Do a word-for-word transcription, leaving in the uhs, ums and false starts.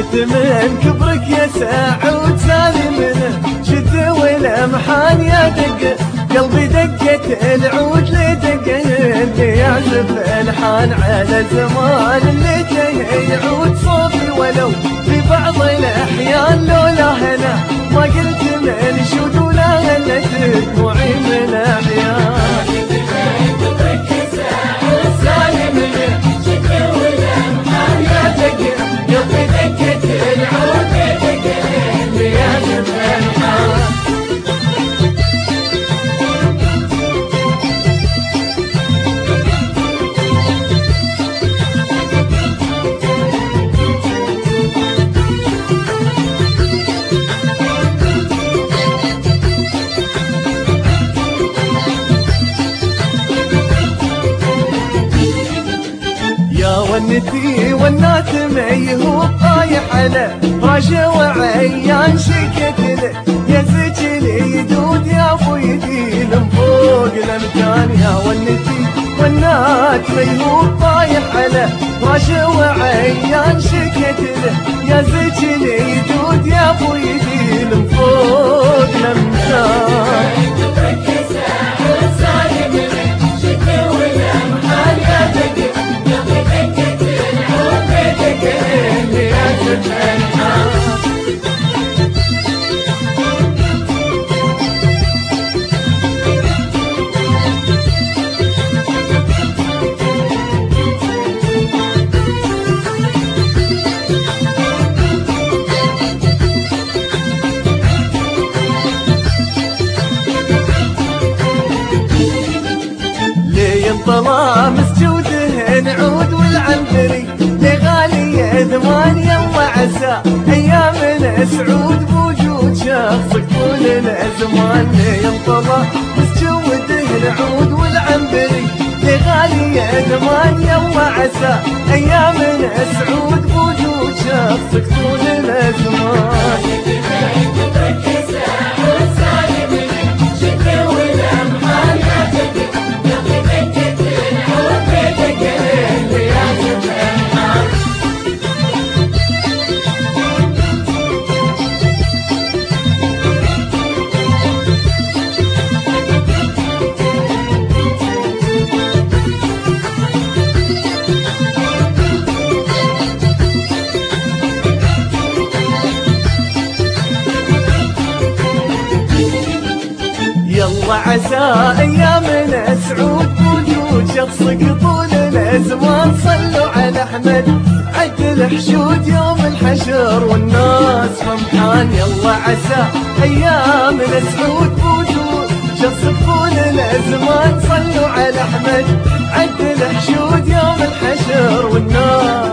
قلت من كبرك يا سعود سالي منه شد والامحان يا دق قلبي دقت العود لدق اللي يعزف الحان على زمان اللي جاي يعود صوفي ولو في بعض الاحيان لولا هنا ما قلت من شود ولا هلت دموعي من اعيان ونتي والنات ميهو طايح على رجا وعيان شكت له يا زجلي يدود يا ابو يديل فوق الامكان يا ونتي والنات ميهو طايح على رجا وعيان شكت له يا زجلي يدود يا ابو يديل فوق الامكان طلع مسجوده نعود والعنبري لغالي ذمان يلا عسى ايام سعود بوجود شخصك طول الازمان ينطلع مسجوده نعود والعنبري لغالي ذمان يلا عسى ايام سعود بوجود شخصك طول الازمان يلا عسى ايامنا سعود بوجود شخصك طول الازمان صلوا على احمد عد الحشود يوم الحشر والناس فرحان يلا عسى ايامنا سعود بوجود شخصك طول الازمان صلوا على احمد عد الحشود يوم الحشر والناس